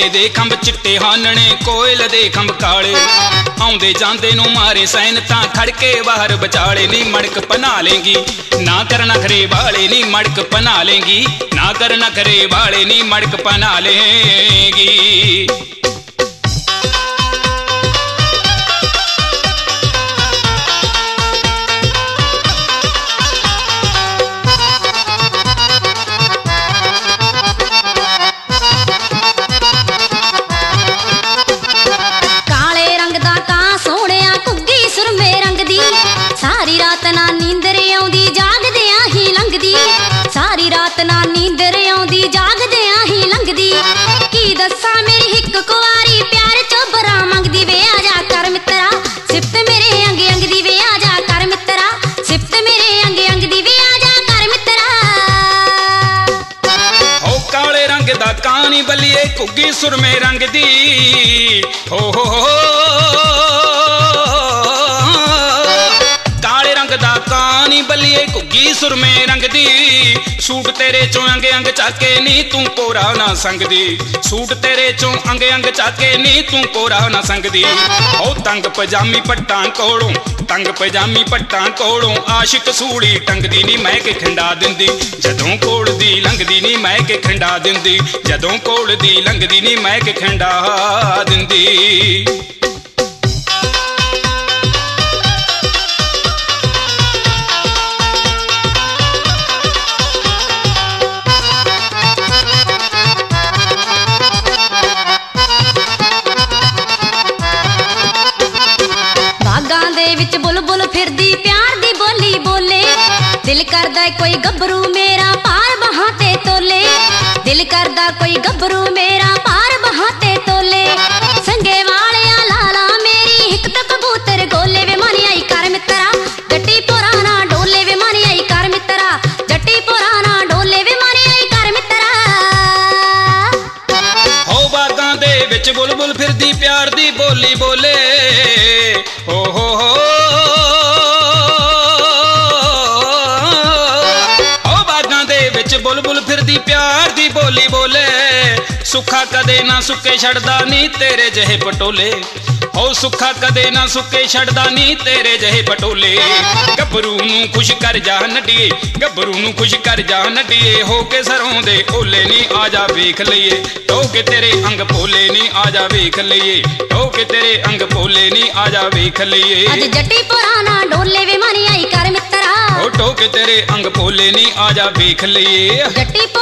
ਬਾਬੇ ਦੇ ਖੰਭ ਚਿੱਟੇ ਹਾਨਣੇ, ਕੋਇਲ ਦੇ ਖੰਭ ਕਾਲੇ, ਆਉਂਦੇ ਜਾਂਦੇ ਨੂੰ ਮਾਰੇ ਸੈਨ ਤਾਂ ਖੜਕੇ ਬਾਹਰ ਵਿਚਾਲੇ। ਨੀ ਮੜਕ ਪਨਾ ਲੇਂਗੀ ਨਾ ਕਰ ਨਖਰੇ ਵਾਲੇ, ਨੀ ਮੜਕ ਪਨਾ ਲੇਂਗੀ ਨਾ ਕਰ ਨਖਰੇ ਵਾਲੇ, ਨੀ ਮੜਕ ਪਨਾ ਲੇਂਗੀ। ਸਾਰੀ ਰਾਤ ਨਾ ਨੀਂਦਰ ਆਉਂਦੀ ਜਾਗਦਿਆਂ ਹੀ ਲੰਘਦੀ, ਸਾਰੀ ਰਾਤ ਨਾ ਨੀਂਦਰ ਆਉਂਦੀ ਜਾਗਦਿਆਂ ਹੀ ਲੰਘਦੀ। ਕੀ ਦੱਸਾਂ ਮੇਰੀ ਹਿੱਕ ਕੁਆਰੀ ਪਿਆਰ ਚੋਬਰਾ ਮੰਗਦੀ ਵੇ, ਆ ਜਾ ਕਰ ਮਿੱਤਰਾ ਸਿਫਤ ਮੇਰੇ ਅੰਗ ਅੰਗ ਦੀ ਵੇ, ਆ ਜਾ ਕਰ ਮਿੱਤਰਾ ਸਿਫਤ ਮੇਰੇ ਅੰਗ ਅੰਗ ਦੀ ਵੇ, ਆ ਜਾ ਕਰ ਮਿੱਤਰਾ। ਹੋ ਕਾਲੇ ਰੰਗ ਦਾ ਕਾਂ ਨੀ ਬੱਲੀਏ ਘੁੱਗੀ ਸੁਰਮੇ ਰੰਗ ਦੀ, ਹੋ ਨੀ ਬੱਲੀਏ ਘੁੱਗੀ ਸੁਰਮੇ ਰੰਗ ਦੀ। ਸੂਟ ਤੇਰੇ ਚੋਂ ਅੰਗ ਅੰਗ ਚਾਕੇ ਨੀ ਤੂੰ ਕੋਰਾ ਨਾ ਸੰਗਦੀ, ਸੂਟ ਤੇਰੇ ਚੋਂ ਅੰਗ ਅੰਗ ਚਾਕੇ ਨੀ ਤੂੰ ਕੋਰਾ ਨਾ ਸੰਗਦੀ। ਉਹ ਤੰਗ ਪਜਾਮੀ ਪੱਟਾਂ ਕੋਲੋਂ, ਤੰਗ ਪਜਾਮੀ ਪੱਟਾਂ ਕੋਲੋਂ ਆਸ਼ਿਕ ਸੂੜੀ ਟੰਗਦੀ ਨੀ ਮੈਂ ਕੇ ਖਿੰਡਾ ਦਿੰਦੀ, ਜਦੋਂ ਕੋਲ ਦੀ ਲੰਘਦੀ ਨੀ ਮੈਂ ਕੇ ਖਿੰਡਾ ਦਿੰਦੀ, ਜਦੋਂ ਕੋਲ ਦੀ ਲੰਘਦੀ ਨੀ ਮੈਂ ਕੇ ਖਿੰਡਾ ਦਿੰਦੀ। ਵਿੱਚ ਬੁਲਬੁਲ ਫਿਰਦੀ ਪਿਆਰ ਦੀ ਬੋਲੀ ਬੋਲੇ, ਦਿਲ ਕਰਦਾ ਕੋਈ ਗੱਭਰੂ ਮੇਰਾ ਪਾਰ ਬਾਹਾਂ ਤੇ ਤੋਲੇ, ਦਿਲ ਕਰਦਾ ਕੋਈ ਗੱਭਰੂ ਮੇਰਾ ਪਾਰ ਬਾਹਾਂ ਤੇ ਤੋਲੇ। ਸੰਗੇ ਵਾਲਿਆ ਲਾਲਾ ਮੇਰੀ ਹਿੱਕ ਤੇ ਕਬੂਤਰ ਗੋਲੇ ਵੇ, ਮਾਨੀ ਆਈ ਕਰ ਮਿੱਤਰਾ ਜੱਟੀ ਪੁਰਾਣਾ ਡੋਲੇ ਵੇ, ਮਾਨੀ ਆਈ ਕਰ ਮਿੱਤਰਾ ਜੱਟੀ ਪੁਰਾਣਾ ਡੋਲੇ ਵੇ, ਮਾਨੀ ਆਈ ਕਰ ਮਿੱਤਰਾ। ਹੋ ਬਾਗਾਂ ਦੇ ਵਿੱਚ ਬੁਲਬੁਲ ਫਿਰਦੀ ਪਿਆਰ ਦੀ ਬੋਲੀ ਬੋਲੇ, ਹੋ ਬੁਲਬੁਲ ਫਿਰਦੀ ਪਿਆਰ ਦੀ ਬੋਲੀ ਬੋਲੇ। ਸੁੱਖਾ ਕਦੇ ਨਾ ਸੁੱਕੇ ਛੱਡਦਾ ਨੀ ਤੇਰੇ ਜਿਹੇ ਪਟੋਲੇ, ਹੋ ਸੁੱਖਾ ਕਦੇ ਨਾ ਸੁੱਕੇ ਛੱਡਦਾ ਨੀ ਤੇਰੇ ਜਿਹੇ ਪਟੋਲੇ। ਗੱਭਰੂ ਨੂੰ ਖੁਸ਼ ਕਰ ਜਾ ਨੱਡੀਏ, ਗੱਭਰੂ ਨੂੰ ਖੁਸ਼ ਕਰ ਜਾ ਨੱਡੀਏ, ਹੋ ਕੇ ਸਰੋਂ ਦੇ ਓਲੇ ਨੀ ਆ ਜਾ ਵੇਖ ਲਈਏ, ਢੋ ਕੇ ਤੇਰੇ ਅੰਗ ਭੋਲੇ ਨੀ ਆ ਜਾ ਵੇਖ ਲਈਏ, ਢੋ ਕੇ ਤੇਰੇ ਅੰਗ ਭੋਲੇ ਨੀ ਆ ਜਾ ਵੇਖ ਲਈਏ। ਅੱਜ ਜੱਟੀ ਪੁਰਾਣਾ ਡੋਲੇ ਵੇ, ਮਾਨੀ ਆਈ ਕਰ ਮਿੱਤਰਾ ਢੋ ਕੇ ਤੇਰੇ ਅੰਗ ਭੋਲੇ ਨੀ ਆ ਜਾ ਵੇਖ ਲਈਏ। ਜੱਟੀ